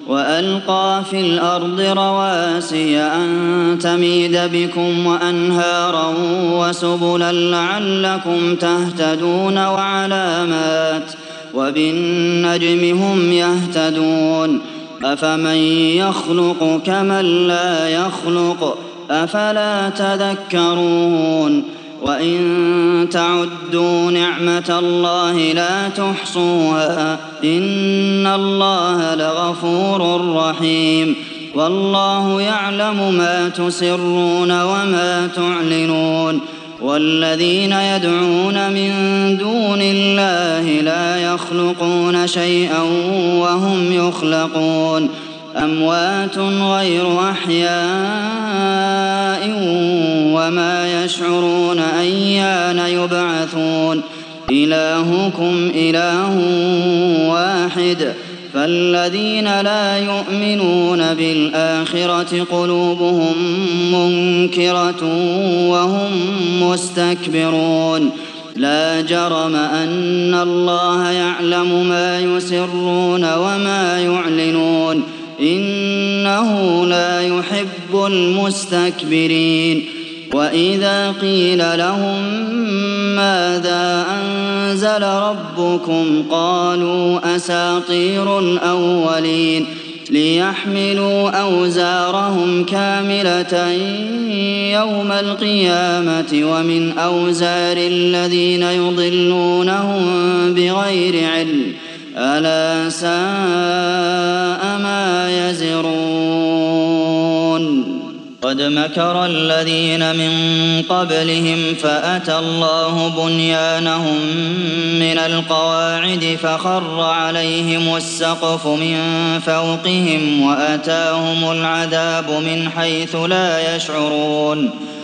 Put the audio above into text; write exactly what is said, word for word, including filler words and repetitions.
وألقى في الأرض رواسي أن تميد بكم وأنهارا وسبلا لعلكم تهتدون وعلامات وبالنجم هم يهتدون أفمن يخلق كمن لا يخلق أفلا تذكرون وإن تعدوا نعمة الله لا تحصوها إن الله لغفور رحيم والله يعلم ما تسرون وما تعلنون والذين يدعون من دون الله لا يخلقون شيئا وهم يخلقون أموات غير أحياء وما يشعرون أيان يبعثون إلهكم إله واحد فالذين لا يؤمنون بالآخرة قلوبهم منكرة وهم مستكبرون لا جرم أن الله يعلم ما يسرون وما يعلنون إنه لا يحب المستكبرين وإذا قيل لهم ماذا أنزل ربكم قالوا أساطير الأولين ليحملوا أوزارهم كاملة يوم القيامة ومن أوزار الذين يضلونهم بغير علم ألا ساء ما يزرون قد مكر الذين من قبلهم فأتى الله بنيانهم من القواعد فخر عليهم السقف من فوقهم وأتاهم العذاب من حيث لا يشعرون